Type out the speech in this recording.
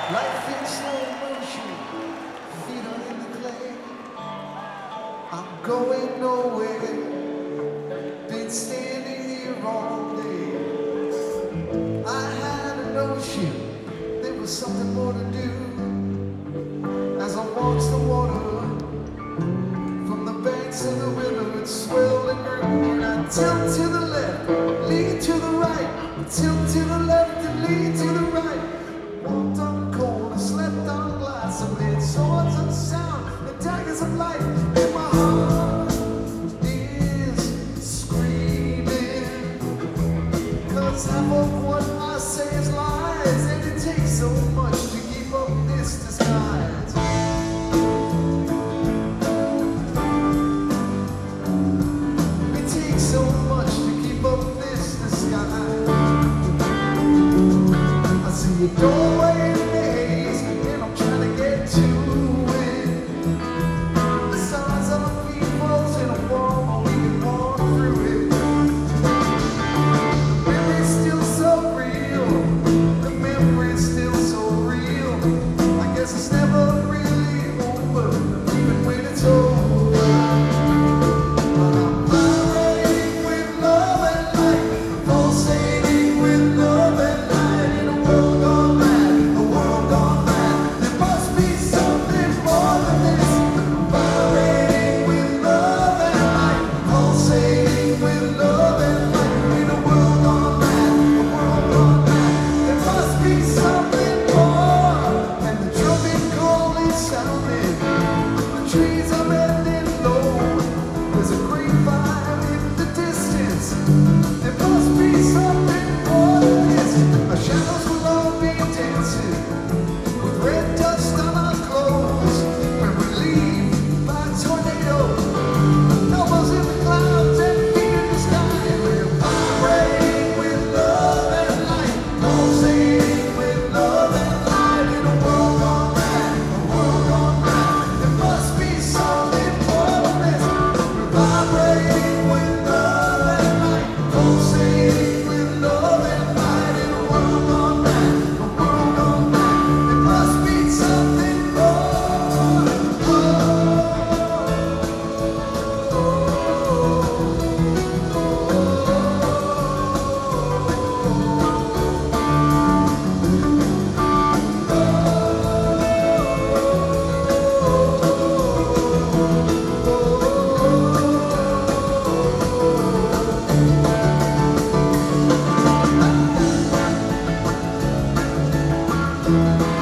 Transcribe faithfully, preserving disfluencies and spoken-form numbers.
Life in slow motion, feet are in the clay. I'm going nowhere, been standing here all day. I had a notion there was something more to do. As I watched the water from the banks of the river, it swelled and grew. And I tilt to the left, lean to the right, tilt to the left and lean to the right. Walked on cold, slept on glass, amid swords of sound and daggers of light. And my heart is screaming, 'cause half of what I say is lies, and it takes so much to keep up this disguise. It takes so much to keep up this disguise. I see a doorway in the haze, and I'm trying to get to it. The size of a people's in a wall, but we can walk through it. The memory's still so real, the memory's still so real. I guess it's never really over, even when it's over. But I'm vibrating with love and light, pulsating with love and light. In a world gone mad, a world gone mad, there must be something more than this. Vibrating with love and light, pulsating with love and light. In a world gone mad, a world gone mad, there must be something more. And the trumpet call is sounding, the trees are bending low. There's a great fire in the distance, there must be something more than this. Our shadows will all be dancing with red dust on our clothes when we leave by tornado. Elbows in the clouds and feet in the sky. We're vibrating with love and light, pulsating with love and light. In a world gone mad, a world gone mad, there must be something more than this. We're vibrating with love and light, pulsating with love and light. In a world gone mad, a world gone mad, there must be something more. Oh,